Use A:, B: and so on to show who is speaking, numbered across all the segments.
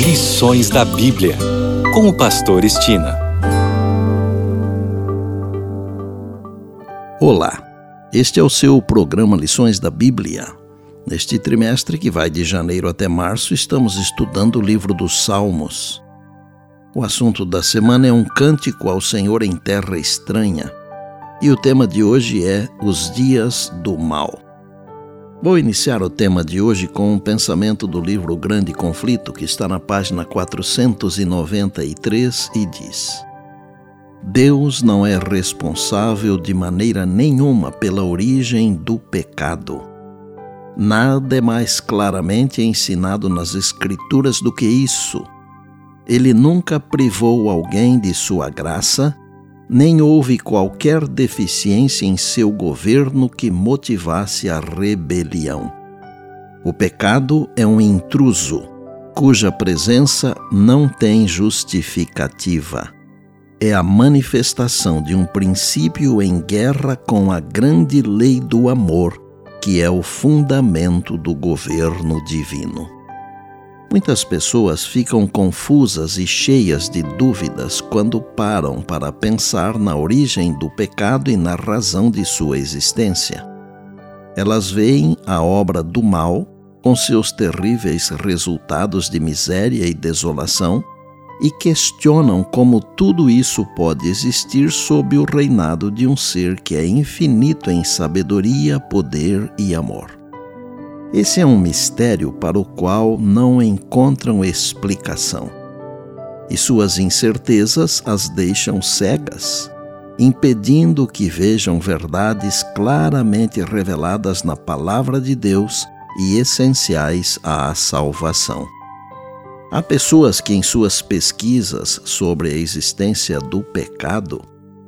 A: Lições da Bíblia, com o pastor Estina.
B: Olá, este é o seu programa Lições da Bíblia. Neste trimestre, que vai de janeiro até março, estamos estudando o livro dos Salmos. O assunto da semana é um cântico ao Senhor em terra estranha. E o tema de hoje é os dias do mal. Vou iniciar o tema de hoje com um pensamento do livro O Grande Conflito, que está na página 493 e diz: Deus não é responsável de maneira nenhuma pela origem do pecado. Nada é mais claramente ensinado nas Escrituras do que isso. Ele nunca privou alguém de sua graça, nem houve qualquer deficiência em seu governo que motivasse a rebelião. O pecado é um intruso, cuja presença não tem justificativa. É a manifestação de um princípio em guerra com a grande lei do amor, que é o fundamento do governo divino. Muitas pessoas ficam confusas e cheias de dúvidas quando param para pensar na origem do pecado e na razão de sua existência. Elas veem a obra do mal, com seus terríveis resultados de miséria e desolação, e questionam como tudo isso pode existir sob o reinado de um ser que é infinito em sabedoria, poder e amor. Esse é um mistério para o qual não encontram explicação. E suas incertezas as deixam cegas, impedindo que vejam verdades claramente reveladas na Palavra de Deus e essenciais à salvação. Há pessoas que, em suas pesquisas sobre a existência do pecado,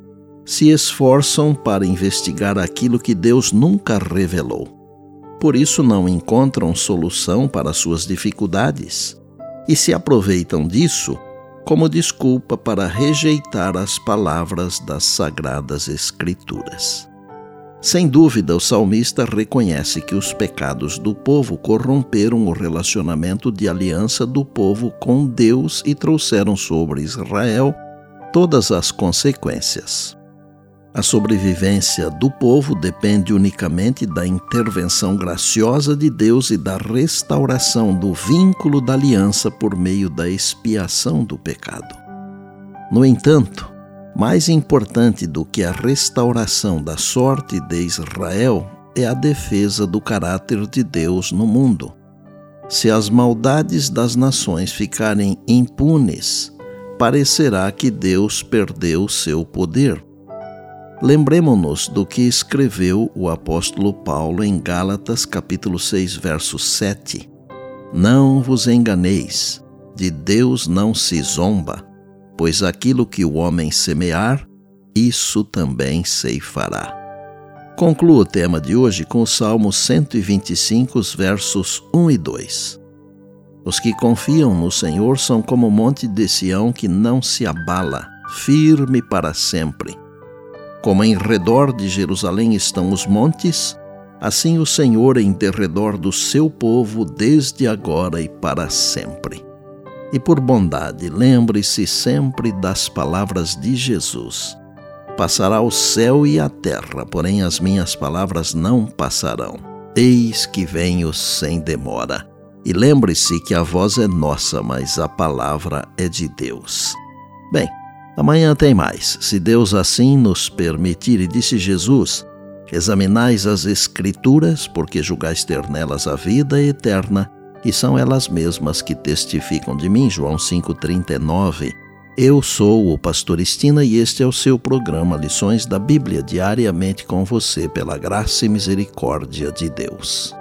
B: se esforçam para investigar aquilo que Deus nunca revelou. Por isso não encontram solução para suas dificuldades e se aproveitam disso como desculpa para rejeitar as palavras das Sagradas Escrituras. Sem dúvida, o salmista reconhece que os pecados do povo corromperam o relacionamento de aliança do povo com Deus e trouxeram sobre Israel todas as consequências. A sobrevivência do povo depende unicamente da intervenção graciosa de Deus e da restauração do vínculo da aliança por meio da expiação do pecado. No entanto, mais importante do que a restauração da sorte de Israel é a defesa do caráter de Deus no mundo. Se as maldades das nações ficarem impunes, parecerá que Deus perdeu seu poder. Lembremo-nos do que escreveu o apóstolo Paulo em Gálatas capítulo 6, verso 7. Não vos enganeis, de Deus não se zomba, pois aquilo que o homem semear, isso também ceifará. Concluo o tema de hoje com o Salmo 125, os versos 1 e 2. Os que confiam no Senhor são como o monte de Sião que não se abala, firme para sempre. Como em redor de Jerusalém estão os montes, assim o Senhor em derredor do seu povo desde agora e para sempre. E por bondade, lembre-se sempre das palavras de Jesus. Passará o céu e a terra, porém as minhas palavras não passarão. Eis que venho sem demora. E lembre-se que a voz é nossa, mas a palavra é de Deus. Bem, amanhã tem mais, se Deus assim nos permitir, e disse Jesus: examinais as Escrituras, porque julgais ter nelas a vida eterna, e são elas mesmas que testificam de mim. João 5,39. Eu sou o pastor Estina e este é o seu programa Lições da Bíblia, diariamente com você, pela graça e misericórdia de Deus.